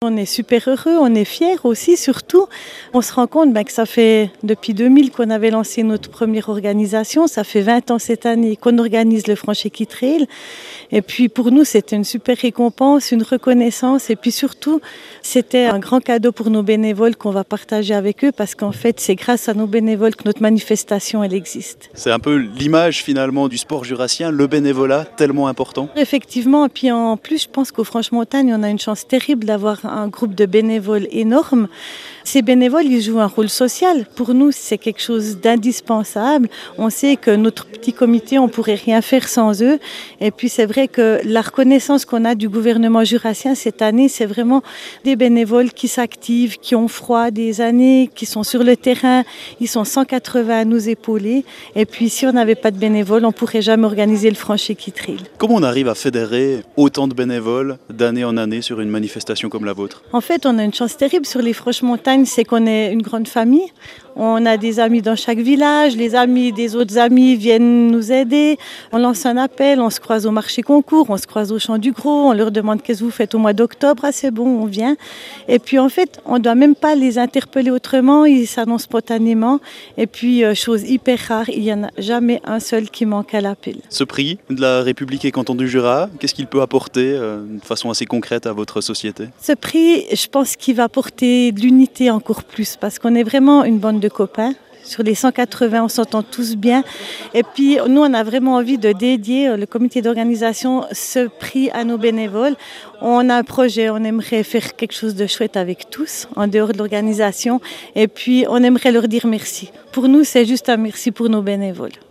On est super heureux, on est fiers aussi, surtout. On se rend compte que ça fait depuis 2000 qu'on avait lancé notre première organisation. Ça fait 20 ans cette année qu'on organise le Franch'Équipe Trail. Et puis pour nous, c'était une super récompense, une reconnaissance. Et puis surtout, c'était un grand cadeau pour nos bénévoles qu'on va partager avec eux parce qu'en fait, c'est grâce à nos bénévoles que notre manifestation, elle existe. C'est un peu l'image finalement du sport jurassien, le bénévolat tellement important. Effectivement, et puis en plus, je pense qu'au Franche-Montagne, on a une chance terrible d'avoir un groupe de bénévoles énorme. Ces bénévoles, ils jouent un rôle social. Pour nous, c'est quelque chose d'indispensable. On sait que notre petit comité, on ne pourrait rien faire sans eux. Et puis, c'est vrai que la reconnaissance qu'on a du gouvernement jurassien cette année, c'est vraiment des bénévoles qui s'activent, qui ont froid des années, qui sont sur le terrain. Ils sont 180 à nous épauler. Et puis, si on n'avait pas de bénévoles, on ne pourrait jamais organiser le Franch'Équipe Trail. Comment on arrive à fédérer autant de bénévoles d'année en année sur une manifestation comme la vôtre? En fait, on a une chance terrible sur les Franches-Montagnes, c'est qu'on est une grande famille. On a des amis dans chaque village, les amis des autres amis viennent nous aider. On lance un appel, on se croise au marché concours, on se croise au Champ du Gros, on leur demande qu'est-ce que vous faites au mois d'octobre. Ah, c'est bon, on vient. Et puis en fait, on ne doit même pas les interpeller autrement, ils s'annoncent spontanément. Et puis, chose hyper rare, il n'y en a jamais un seul qui manque à l'appel. Ce prix de la République et Canton du Jura, qu'est-ce qu'il peut apporter de façon assez concrète à votre société? Ce prix, je pense qu'il va apporter de l'unité encore plus parce qu'on est vraiment une bande de copains. Sur les 180, on s'entend tous bien. Et puis, nous, on a vraiment envie de dédier le comité d'organisation ce prix à nos bénévoles. On a un projet, on aimerait faire quelque chose de chouette avec tous, en dehors de l'organisation. Et puis, on aimerait leur dire merci. Pour nous, c'est juste un merci pour nos bénévoles.